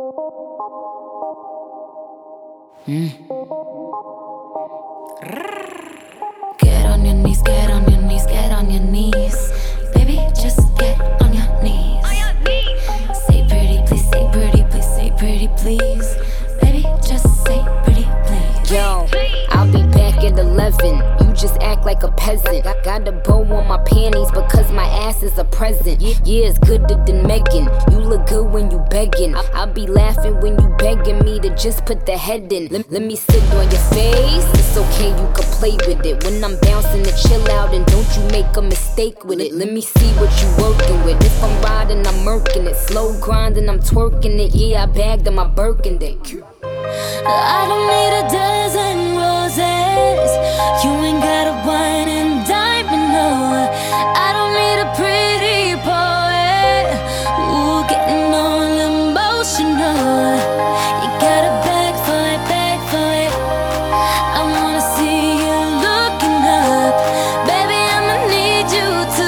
Get on your knees, get on your knees, get on your knees. Baby, just get on your knees. Say pretty, please, say pretty, please, say pretty, please. Baby, just say pretty, please. Yo, I'll be back at 11. You just act like a peasant. Got a bow on my panties because my ass is a present. Yeah, it's gooder than Megan. You look good when you begging. I'll be laughing when you begging me to just put the head in. Let me sit on your face. It's okay, you can play with it. When I'm bouncing to chill out, and don't you make a mistake with it. Let me see what you working with. If I'm riding, I'm murking it. Slow grinding, I'm twerking it. Yeah, I bagged on my Birkin dick. I don't need a dozen roses. You ain't got a wine and dime, no. I don't need a pretty poet. Ooh, getting all emotional. You gotta back for it. I wanna see you looking up. Baby, I'ma need you to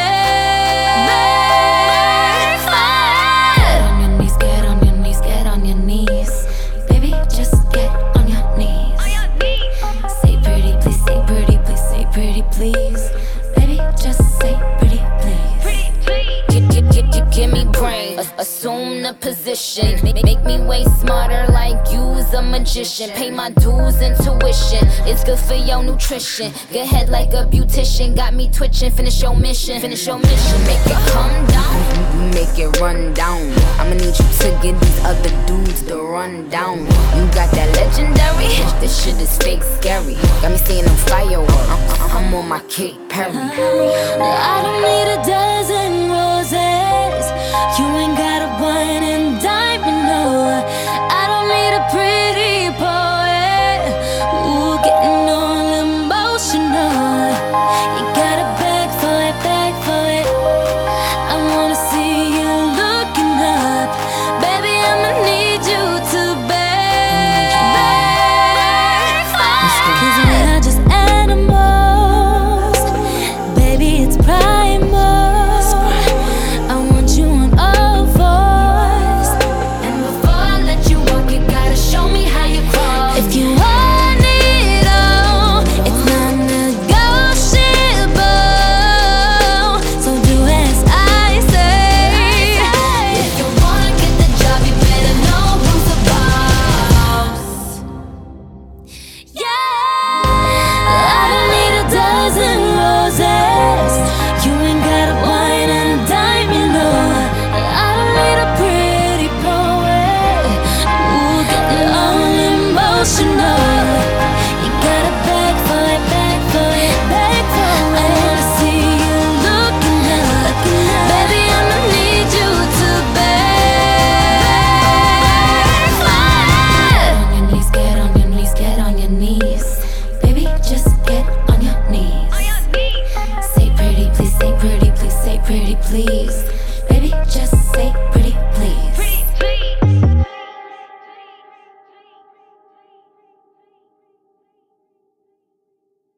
back for it. Get on your knees, get on your knees, get on your knees. Baby, just get on your knees. Say pretty, please, say pretty, please, say pretty, please. Baby, just say pretty, please. Give me brain, assume the position. Make me way smarter like you's a magician. Pay my dues and tuition, it's good for your nutrition. Get head like a beautician, got me twitching. Finish your mission, make it come down, you make it run down. I'ma need you to get these other dudes to run down. You got that legendary, this shit is fake scary. Got me seeing them fireworks, I'm on my Kate Perry. I don't need a dozen